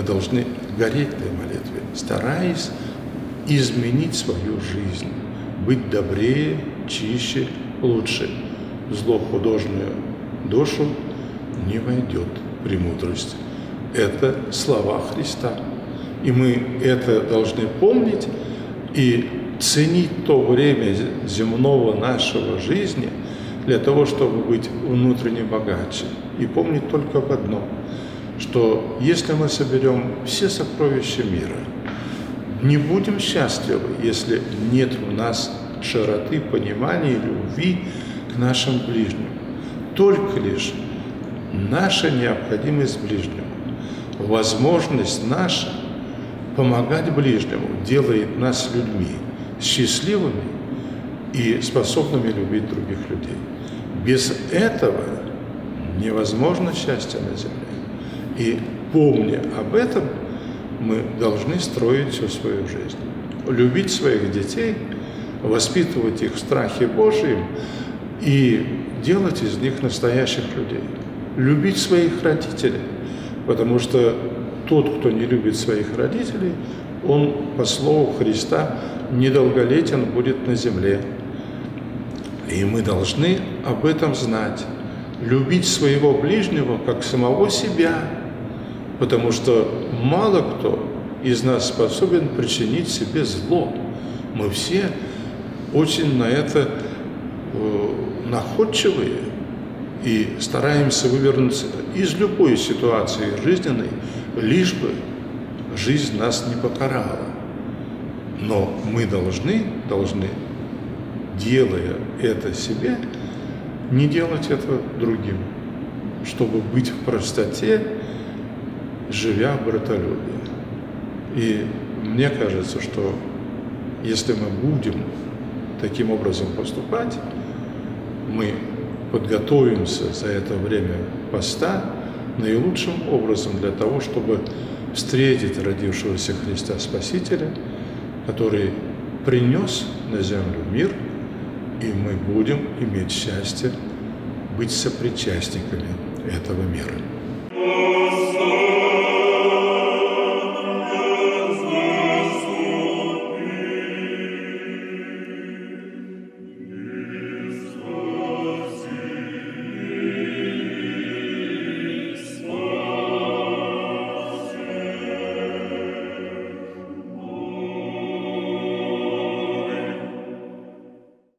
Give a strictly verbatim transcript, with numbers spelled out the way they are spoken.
должны гореть этой молитве, стараясь изменить свою жизнь, быть добрее, чище, лучше. Зло в художную душу не войдет премудрость. Это слова Христа. И мы это должны помнить и ценить то время земного нашего жизни для того, чтобы быть внутренне богаче. И помнить только об одном, что если мы соберем все сокровища мира, не будем счастливы, если нет в нас широты, понимания и любви к нашим ближним. Только лишь наша необходимость ближнему, возможность наша помогать ближнему делает нас людьми счастливыми и способными любить других людей. Без этого невозможно счастье на земле. И помня об этом, мы должны строить всю свою жизнь. Любить своих детей, воспитывать их в страхе Божьем и делать из них настоящих людей. Любить своих родителей, потому что тот, кто не любит своих родителей, он, по слову Христа, недолголетен будет на земле. И мы должны об этом знать. Любить своего ближнего, как самого себя, потому что мало кто из нас способен причинить себе зло. Мы все очень на это э, находчивые и стараемся вывернуться из любой ситуации жизненной, лишь бы жизнь нас не покарала. Но мы должны, должны, делая это себе, не делать это другим, чтобы быть в простоте, живя в братолюбии. И мне кажется, что если мы будем таким образом поступать, мы подготовимся за это время поста наилучшим образом для того, чтобы встретить родившегося Христа Спасителя, который принес на землю мир, и мы будем иметь счастье быть сопричастниками этого мира.